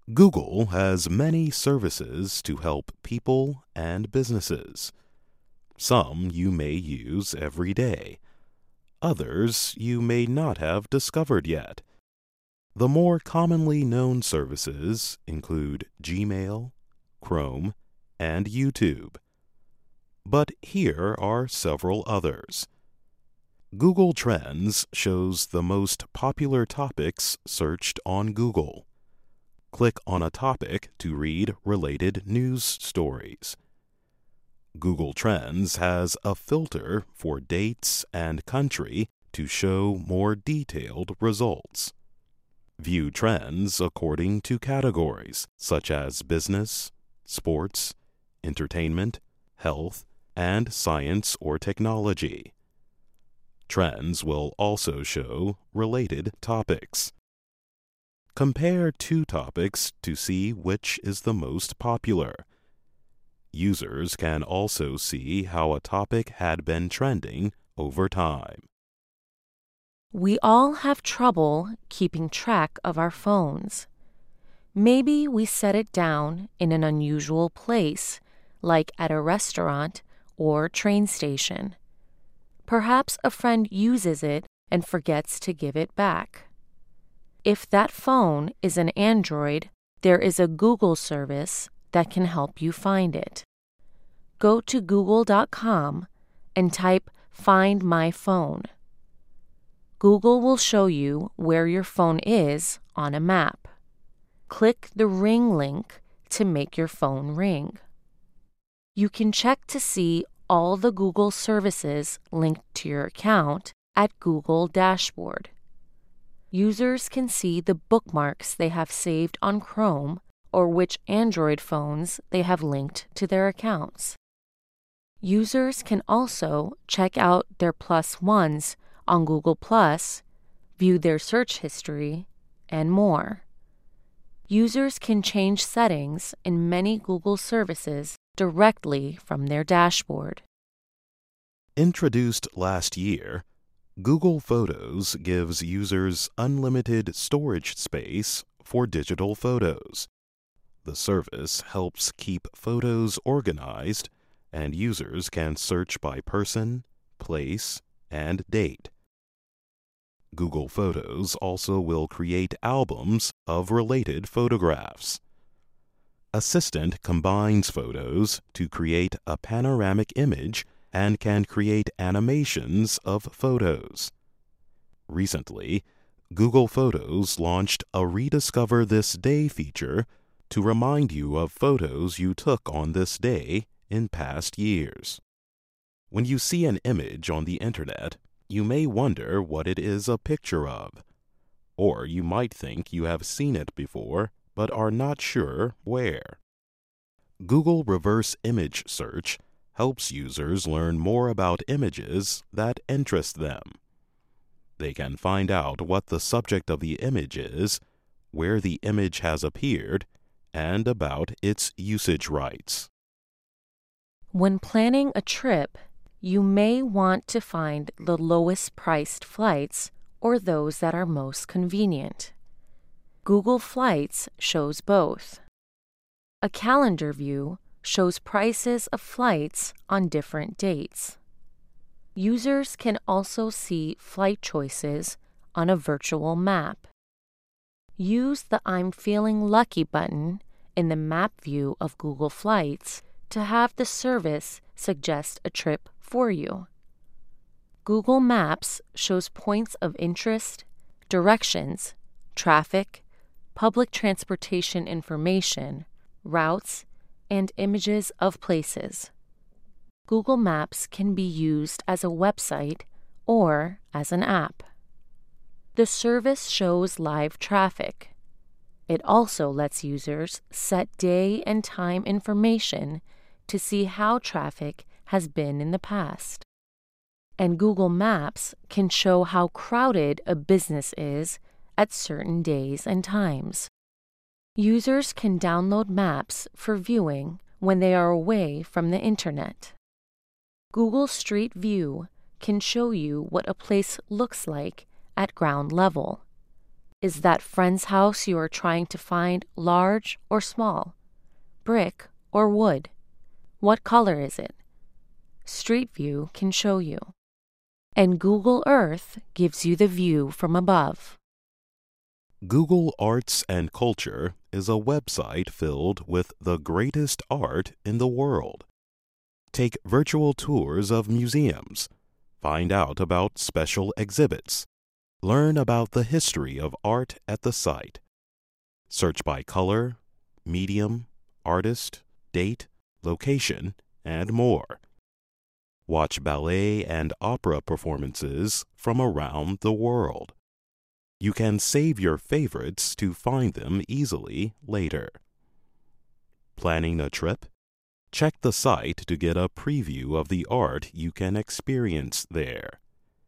Google has many services to help people and businesses. Some you may use every day. Others you may not have discovered yet. The more commonly known services include Gmail, Chrome, and YouTube. But here are several others. Google Trends shows the most popular topics searched on Google. Click on a topic to read related news stories. Google Trends has a filter for dates and country to show more detailed results. View trends according to categories such as business, sports, entertainment, health, and science or technology. Trends will also show related topics. Compare two topics to see which is the most popular. Users can also see how a topic had been trending over time. We all have trouble keeping track of our phones. Maybe we set it down in an unusual place, like at a restaurant or train station. Perhaps a friend uses it and forgets to give it back. If that phone is an Android, there is a Google service that can help you find it. Go to google.com and type "Find My Phone." Google will show you where your phone is on a map. Click the Ring link to make your phone ring. You can check to see all the Google services linked to your account at Google Dashboard. Users can see the bookmarks they have saved on Chrome or which Android phones they have linked to their accounts. Users can also check out their +1s on Google+, view their search history, and more. Users can change settings in many Google services directly from their dashboard. Introduced last year, Google Photos gives users unlimited storage space for digital photos. The service helps keep photos organized, and users can search by person, place, and date. Google Photos also will create albums of related photographs. Assistant combines photos to create a panoramic image and can create animations of photos. Recently, Google Photos launched a Rediscover This Day feature to remind you of photos you took on this day in past years. When you see an image on the internet, you may wonder what it is a picture of, or you might think you have seen it before but are not sure where. Google Reverse Image Search helps users learn more about images that interest them. They can find out what the subject of the image is, where the image has appeared, and about its usage rights. When planning a trip, you may want to find the lowest priced flights or those that are most convenient. Google Flights shows both. A calendar view shows prices of flights on different dates. Users can also see flight choices on a virtual map. Use the "I'm feeling lucky" button in the map view of Google Flights to have the service suggest a trip for you. Google Maps shows points of interest, directions, traffic, public transportation information, routes, and images of places. Google Maps can be used as a website or as an app. The service shows live traffic. It also lets users set day and time information to see how traffic has been in the past. And Google Maps can show how crowded a business is at certain days and times. Users can download maps for viewing when they are away from the internet. Google Street View can show you what a place looks like at ground level. Is that friend's house you are trying to find large or small? Brick or wood? What color is it? Street View can show you. And Google Earth gives you the view from above. Google Arts and Culture is a website filled with the greatest art in the world. Take virtual tours of museums. Find out about special exhibits. Learn about the history of art at the site. Search by color, medium, artist, date, location, and more. Watch ballet and opera performances from around the world. You can save your favorites to find them easily later. Planning a trip? Check the site to get a preview of the art you can experience there.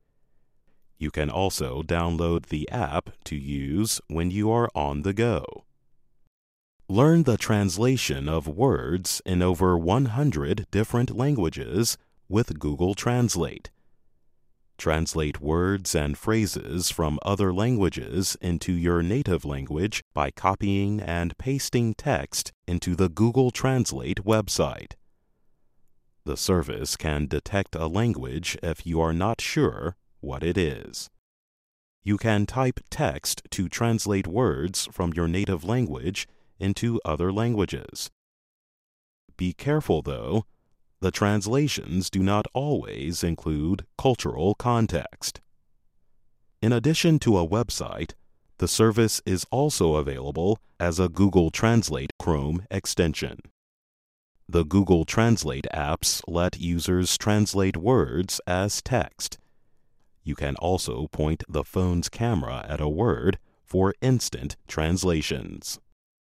You can also download the app to use when you are on the go. Learn the translation of words in over 100 different languages with Google Translate. Translate words and phrases from other languages into your native language by copying and pasting text into the Google Translate website. The service can detect a language if you are not sure what it is. You can type text to translate words from your native language into other languages. Be careful, though. The translations do not always include cultural context. In addition to a website, the service is also available as a Google Translate Chrome extension. The Google Translate apps let users translate words as text. You can also point the phone's camera at a word for instant translations.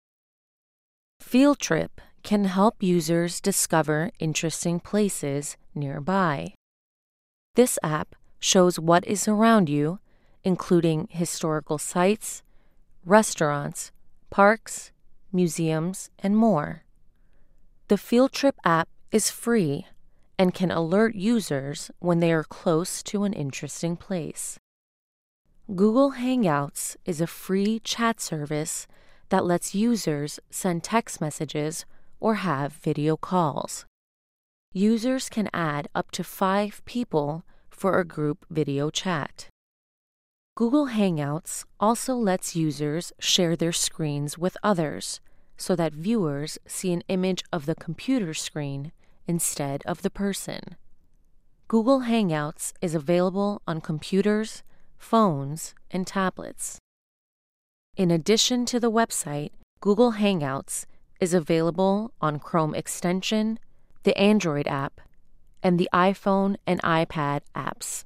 Field Trip can help users discover interesting places nearby. This app shows what is around you, including historical sites, restaurants, parks, museums, and more. The Field Trip app is free and can alert users when they are close to an interesting place. Google Hangouts is a free chat service that lets users send text messages or have video calls. Users can add up to 5 people for a group video chat. Google Hangouts also lets users share their screens with others so that viewers see an image of the computer screen instead of the person. Google Hangouts is available on computers, phones, and tablets. In addition to the website, Google Hangouts is available on Chrome extension, the Android app, and the iPhone and iPad apps.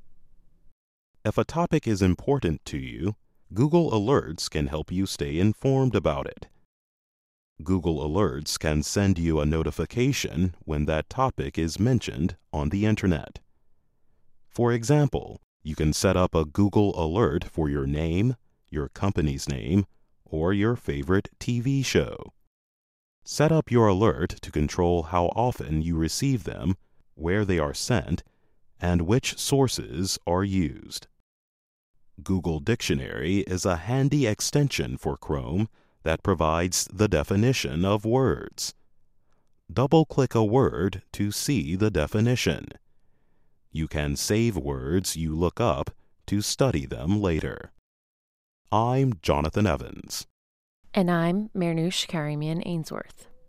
If a topic is important to you, Google Alerts can help you stay informed about it. Google Alerts can send you a notification when that topic is mentioned on the Internet. For example, you can set up a Google Alert for your name, your company's name, or your favorite TV show. Set up your alert to control how often you receive them, where they are sent, and which sources are used. Google Dictionary is a handy extension for Chrome that provides the definition of words. Double-click a word to see the definition. You can save words you look up to study them later. I'm Jonathan Evans. And I'm Marnoosh Karimian Ainsworth.